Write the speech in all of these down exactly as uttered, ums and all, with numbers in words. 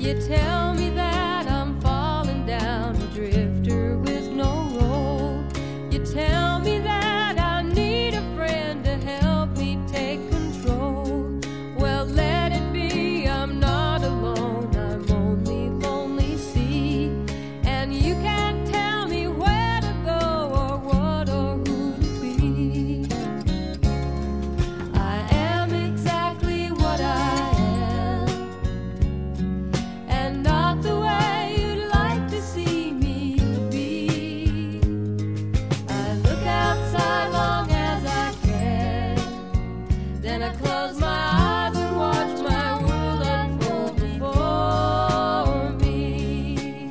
You tell me that I'm falling down a drifter with no road. You tell me that I need a friend to help me take control. Well, let it be, I'm not alone, I'm only lonely sea. And you can't tell me where to go or what or who to be. I am exactly what I am, and not the way you'd like to see me be. I look outside long as I can, then I close my eyes and watch my world unfold before me.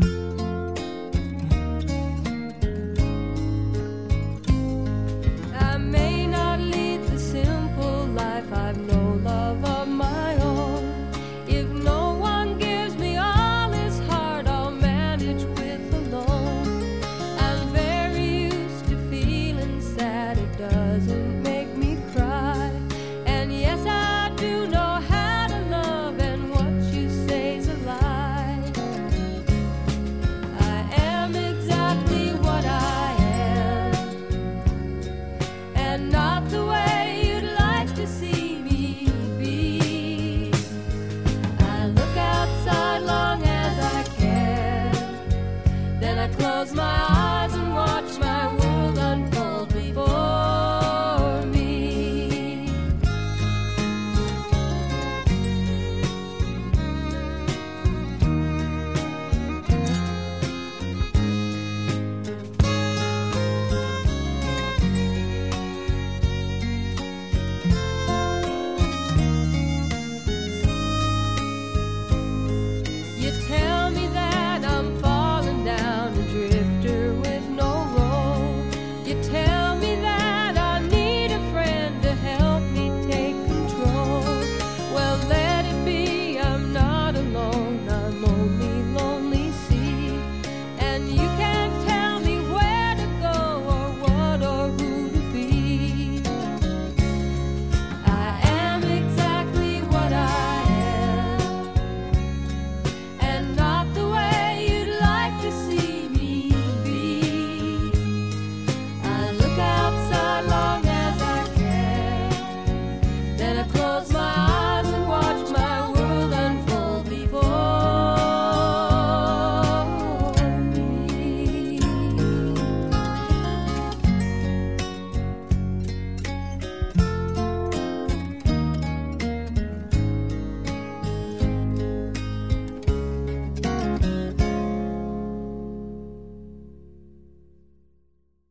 I may not lead the simple life, I've no love of my own. If no one gives me all his heart, I'll manage with alone. I'm very used to feeling sad, it doesn't make me cry. And yes, I do know how to love, and what you say's a lie. I am exactly what I am, and not the way you'd like to see me be. I look outside long as I can, then I close my eyes